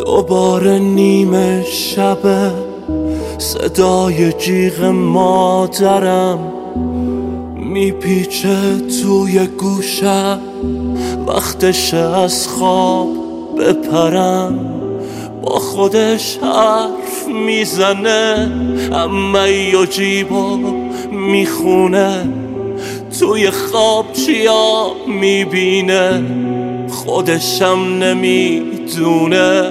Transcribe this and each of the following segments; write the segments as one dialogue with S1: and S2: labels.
S1: دوباره نیمه شبه، صدای جیغ مادرم میپیچه توی گوشم. وقتشه از خواب بپرم، با خودش حرف میزنه، عمه و جیبا میخونه، توی خواب چیا میبینه خودشم نمیدونه.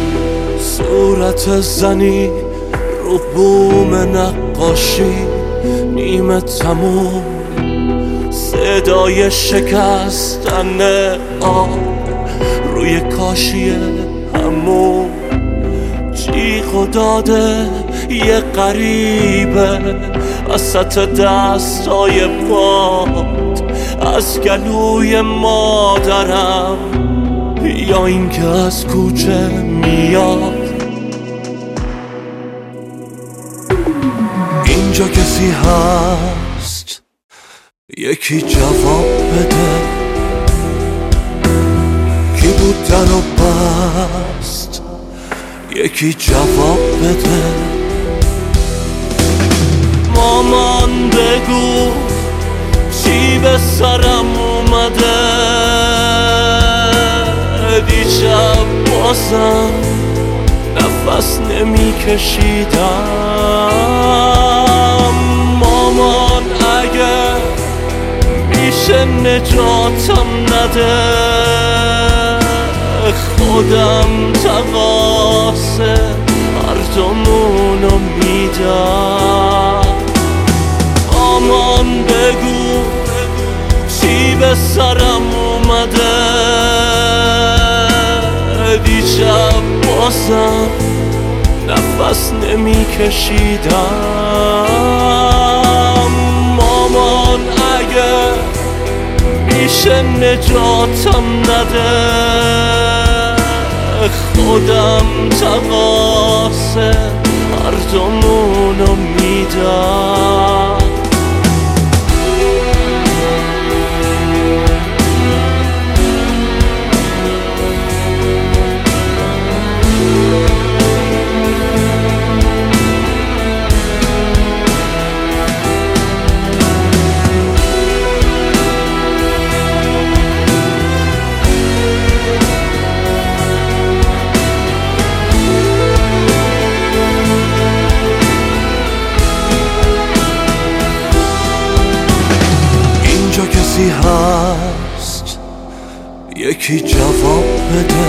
S1: صورت زنی رو بوم نقاشی نیمه تموم، صدای شکستن آب روی کاشی همون، جیغ و داده یه غریبه وسط دستای باد، از گلوی مادرم یا اینکه از کوچه میاد. اینجا کسی هست یکی جواب بده، کی بود درو بست یکی جواب بده. مامان بگو چی به سرم اومده، دیشب بازم نفس نمی کشیدم. مامان اگه میشه نجاتم نده، خودم تقاصه مردمونو میدم. مامان بگو چی به سرم اومده، دیشب بازم نفس نمی کشیدم. مامان اگه میشه نجاتم نده، خودم تقاصه مردمونو میدم. کسی هست یکی جواب بده،